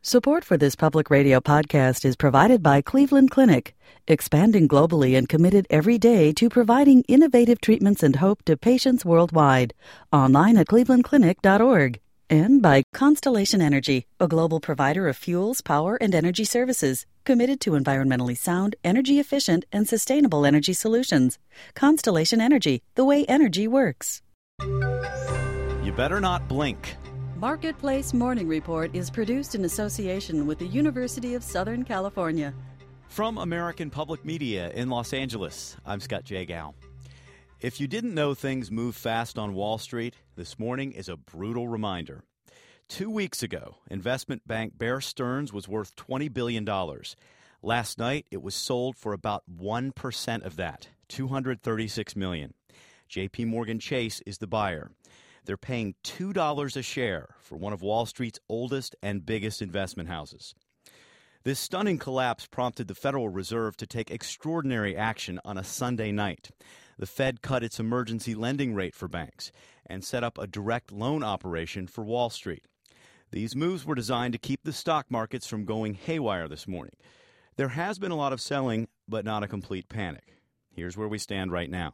Support for this public radio podcast is provided by Cleveland Clinic, expanding globally and committed every day to providing innovative treatments and hope to patients worldwide. Online at clevelandclinic.org. And by Constellation Energy, a global provider of fuels, power, and energy services, committed to environmentally sound, energy-efficient, and sustainable energy solutions. Constellation Energy, the way energy works. You better not blink. Marketplace Morning Report is produced in association with the University of Southern California. From American Public Media in Los Angeles, I'm Scott Jagow. If you didn't know things move fast on Wall Street, this morning is a brutal reminder. 2 weeks ago, investment bank Bear Stearns was worth $20 billion. Last night, it was sold for about 1% of that, $236 million. J.P. Morgan Chase is the buyer. They're paying $2 a share for one of Wall Street's oldest and biggest investment houses. This stunning collapse prompted the Federal Reserve to take extraordinary action on a Sunday night. The Fed cut its emergency lending rate for banks and set up a direct loan operation for Wall Street. These moves were designed to keep the stock markets from going haywire this morning. There has been a lot of selling, but not a complete panic. Here's where we stand right now.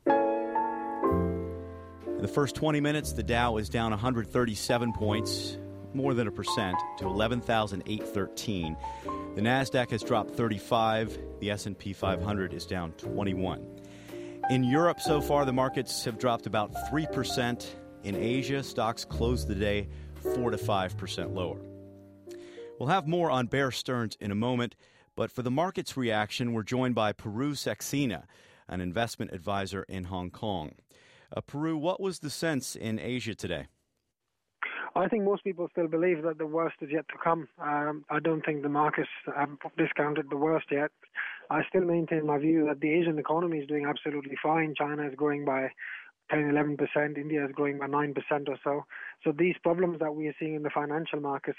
In the first 20 minutes, the Dow is down 137 points, more than 1%, to 11,813. The Nasdaq has dropped 35. The S&P 500 is down 21. In Europe so far, the markets have dropped about 3%. In Asia, stocks closed the day 4 to 5% lower. We'll have more on Bear Stearns in a moment, but for the market's reaction, we're joined by Puru Saxena, an investment advisor in Hong Kong. Puru, what was the sense in Asia today? I think most people still believe that the worst is yet to come. I don't think the markets have discounted the worst yet. I still maintain my view that the Asian economy is doing absolutely fine. China is growing by 10-11%. India is growing by 9% or so. So these problems that we are seeing in the financial markets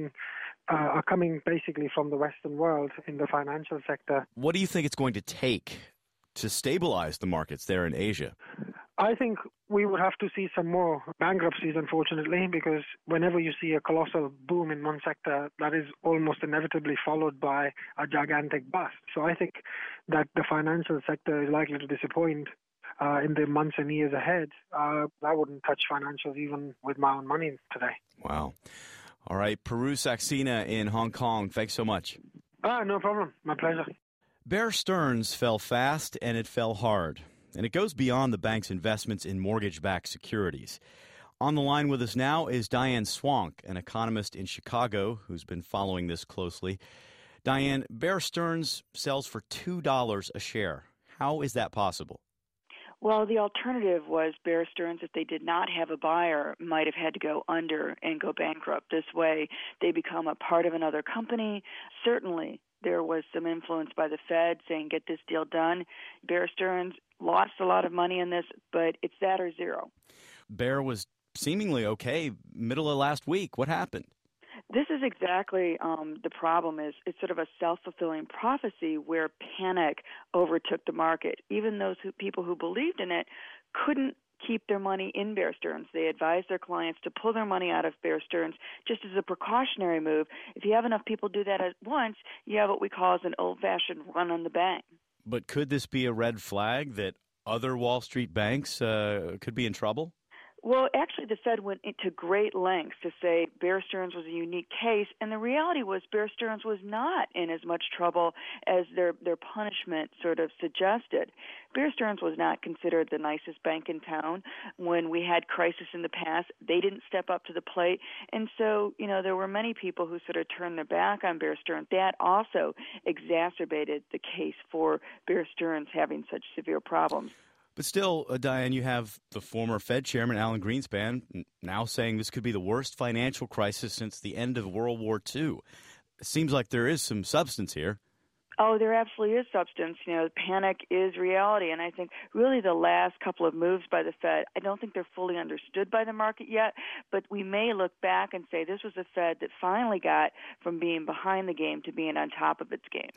are coming basically from the Western world in the financial sector. What do you think it's going to take to stabilize the markets there in Asia? I think we would have to see some more bankruptcies, unfortunately, because whenever you see a colossal boom in one sector, that is almost inevitably followed by a gigantic bust. So I think that the financial sector is likely to disappoint in the months and years ahead. I wouldn't touch financials even with my own money today. Wow. All right. Puru Saxena in Hong Kong, thanks so much. No problem. My pleasure. Bear Stearns fell fast and it fell hard. And it goes beyond the bank's investments in mortgage-backed securities. On the line with us now is Diane Swank, an economist in Chicago who's been following this closely. Diane, Bear Stearns sells for $2 a share. How is that possible? Well, the alternative was Bear Stearns, if they did not have a buyer, might have had to go under and go bankrupt. This way, they become a part of another company. Certainly, there was some influence by the Fed saying, get this deal done. Bear Stearns lost a lot of money in this, but it's that or zero. Bear was seemingly okay middle of last week. What happened? This is exactly the problem. It's sort of a self-fulfilling prophecy where panic overtook the market. Even those people who believed in it couldn't keep their money in Bear Stearns. They advised their clients to pull their money out of Bear Stearns just as a precautionary move. If you have enough people do that at once, you have what we call as an old-fashioned run on the bank. But could this be a red flag that other Wall Street banks could be in trouble? Well, actually, the Fed went into great lengths to say Bear Stearns was a unique case, and the reality was Bear Stearns was not in as much trouble as their punishment sort of suggested. Bear Stearns was not considered the nicest bank in town. When we had crisis in the past, they didn't step up to the plate, and so, there were many people who sort of turned their back on Bear Stearns. That also exacerbated the case for Bear Stearns having such severe problems. But still, Diane, you have the former Fed chairman, Alan Greenspan, now saying this could be the worst financial crisis since the end of World War II. It seems like there is some substance here. Oh, there absolutely is substance. Panic is reality. And I think really the last couple of moves by the Fed, I don't think they're fully understood by the market yet, but we may look back and say this was a Fed that finally got from being behind the game to being on top of its game.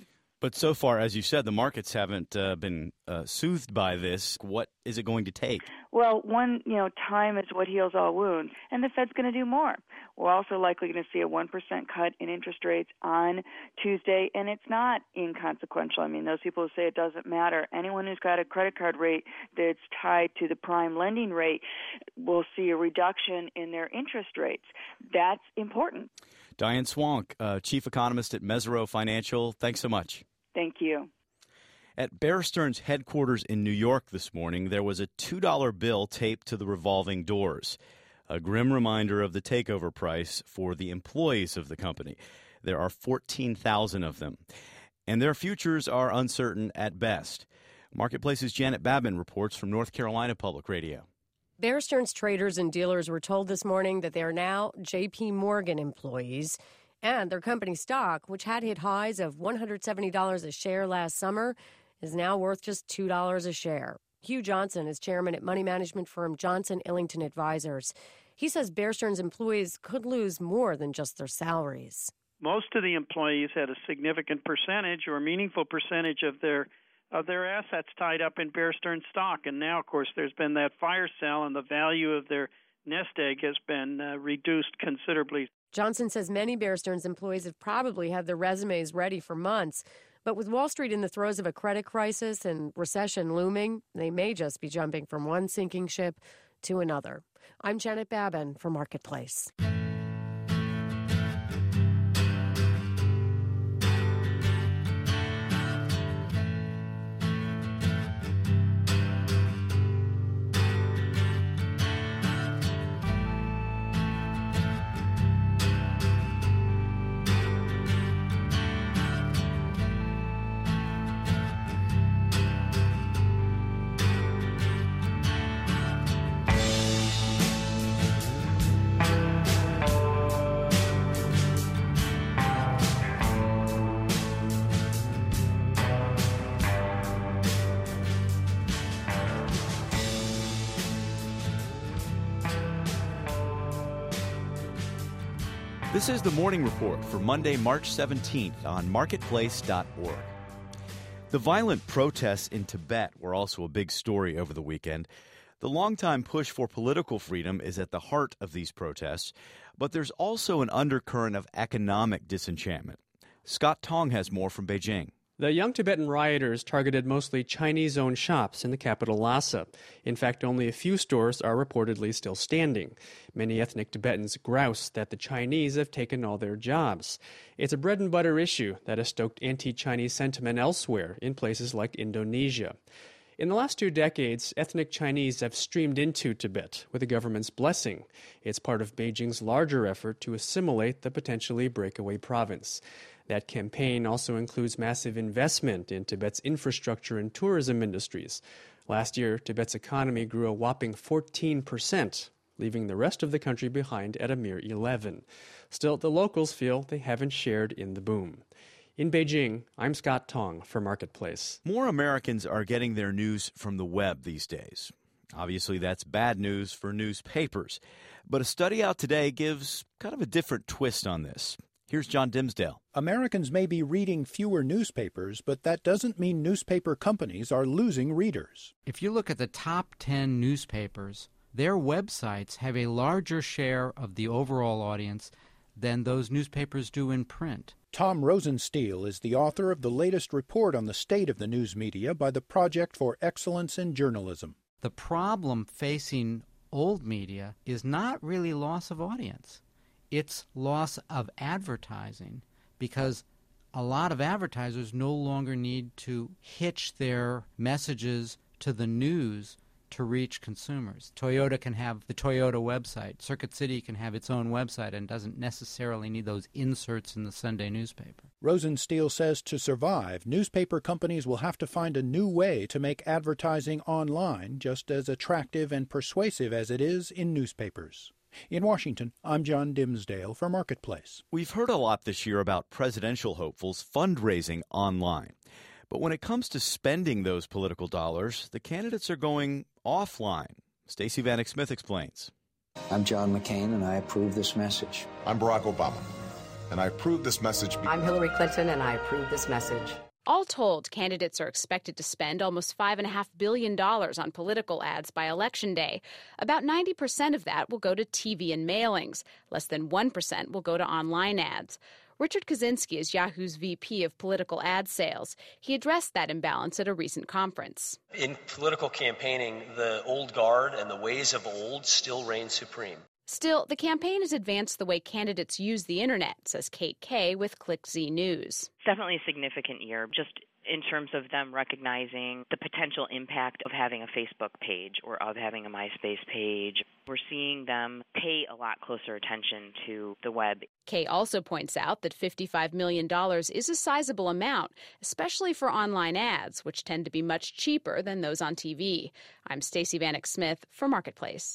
But so far, as you said, the markets haven't been soothed by this. What is it going to take? Well, time is what heals all wounds, and the Fed's going to do more. We're also likely going to see a 1% cut in interest rates on Tuesday, and it's not inconsequential. I mean, those people who say it doesn't matter, anyone who's got a credit card rate that's tied to the prime lending rate will see a reduction in their interest rates. That's important. Diane Swank, Chief Economist at Mesirow Financial, thanks so much. Thank you. At Bear Stearns headquarters in New York this morning, there was a $2 bill taped to the revolving doors, a grim reminder of the takeover price for the employees of the company. There are 14,000 of them, and their futures are uncertain at best. Marketplace's Janet Babin reports from North Carolina Public Radio. Bear Stearns traders and dealers were told this morning that they are now J.P. Morgan employees, and their company stock, which had hit highs of $170 a share last summer, is now worth just $2 a share. Hugh Johnson is chairman at money management firm Johnson Ellington Advisors. He says Bear Stearns employees could lose more than just their salaries. Most of the employees had a significant percentage or a meaningful percentage of their assets tied up in Bear Stearns stock. And now, of course, there's been that fire sale, and the value of their nest egg has been reduced considerably. Johnson says many Bear Stearns employees have probably had their resumes ready for months. But with Wall Street in the throes of a credit crisis and recession looming, they may just be jumping from one sinking ship to another. I'm Janet Babin for Marketplace. This is the Morning Report for Monday, March 17th on Marketplace.org. The violent protests in Tibet were also a big story over the weekend. The longtime push for political freedom is at the heart of these protests, but there's also an undercurrent of economic disenchantment. Scott Tong has more from Beijing. The young Tibetan rioters targeted mostly Chinese-owned shops in the capital Lhasa. In fact, only a few stores are reportedly still standing. Many ethnic Tibetans grouse that the Chinese have taken all their jobs. It's a bread-and-butter issue that has stoked anti-Chinese sentiment elsewhere, in places like Indonesia. In the last 2 decades, ethnic Chinese have streamed into Tibet with the government's blessing. It's part of Beijing's larger effort to assimilate the potentially breakaway province. That campaign also includes massive investment in Tibet's infrastructure and tourism industries. Last year, Tibet's economy grew a whopping 14%, leaving the rest of the country behind at a mere 11%. Still, the locals feel they haven't shared in the boom. In Beijing, I'm Scott Tong for Marketplace. More Americans are getting their news from the web these days. Obviously, that's bad news for newspapers. But a study out today gives kind of a different twist on this. Here's John Dimsdale. Americans may be reading fewer newspapers, but that doesn't mean newspaper companies are losing readers. If you look at the top 10 newspapers, their websites have a larger share of the overall audience than those newspapers do in print. Tom Rosenstiel is the author of the latest report on the state of the news media by the Project for Excellence in Journalism. The problem facing old media is not really loss of audience. It's loss of advertising, because a lot of advertisers no longer need to hitch their messages to the news to reach consumers. Toyota can have the Toyota website. Circuit City can have its own website and doesn't necessarily need those inserts in the Sunday newspaper. Rosenstiel says to survive, newspaper companies will have to find a new way to make advertising online just as attractive and persuasive as it is in newspapers. In Washington, I'm John Dimsdale for Marketplace. We've heard a lot this year about presidential hopefuls fundraising online. But when it comes to spending those political dollars, the candidates are going offline. Stacey Vanek Smith explains. I'm John McCain, and I approve this message. I'm Barack Obama, and I approve this message. I'm Hillary Clinton, and I approve this message. All told, candidates are expected to spend almost $5.5 billion on political ads by Election Day. About 90% of that will go to TV and mailings. Less than 1% will go to online ads. Richard Kaczynski is Yahoo's VP of political ad sales. He addressed that imbalance at a recent conference. In political campaigning, the old guard and the ways of old still reign supreme. Still, the campaign has advanced the way candidates use the internet, says Kate Kay with ClickZ News. Definitely a significant year, just in terms of them recognizing the potential impact of having a Facebook page or of having a MySpace page. We're seeing them pay a lot closer attention to the web. Kay also points out that $55 million is a sizable amount, especially for online ads, which tend to be much cheaper than those on TV. I'm Stacey Vanek Smith for Marketplace.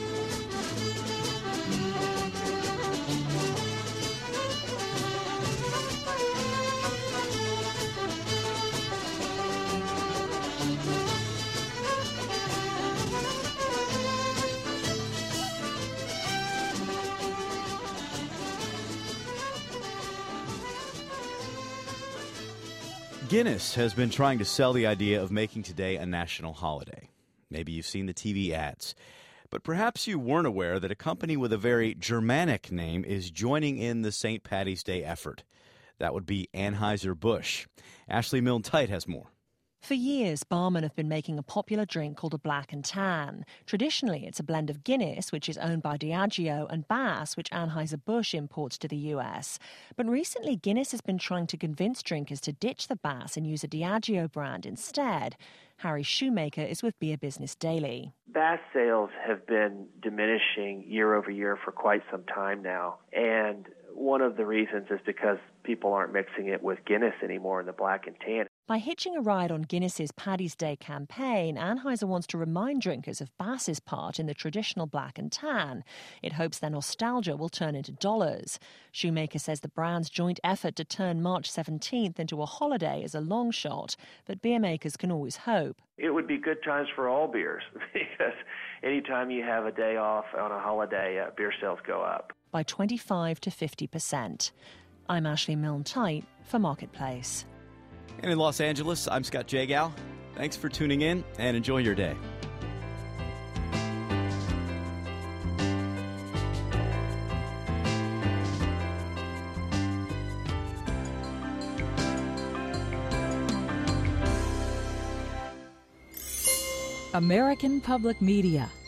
Guinness has been trying to sell the idea of making today a national holiday. Maybe you've seen the TV ads. But perhaps you weren't aware that a company with a very Germanic name is joining in the St. Paddy's Day effort. That would be Anheuser-Busch. Ashley Milne-Tite has more. For years, barmen have been making a popular drink called a black and tan. Traditionally, it's a blend of Guinness, which is owned by Diageo, and Bass, which Anheuser-Busch imports to the US. But recently, Guinness has been trying to convince drinkers to ditch the Bass and use a Diageo brand instead. Harry Shoemaker is with Beer Business Daily. Bass sales have been diminishing year over year for quite some time now. And one of the reasons is because people aren't mixing it with Guinness anymore in the black and tan. By hitching a ride on Guinness's Paddy's Day campaign, Anheuser wants to remind drinkers of Bass's part in the traditional black and tan. It hopes their nostalgia will turn into dollars. Shoemaker says the brand's joint effort to turn March 17th into a holiday is a long shot, but beer makers can always hope. It would be good times for all beers, because anytime you have a day off on a holiday, beer sales go up. By 25 to 50%. I'm Ashley Milne-Tite for Marketplace. And in Los Angeles, I'm Scott Jagow. Thanks for tuning in and enjoy your day. American Public Media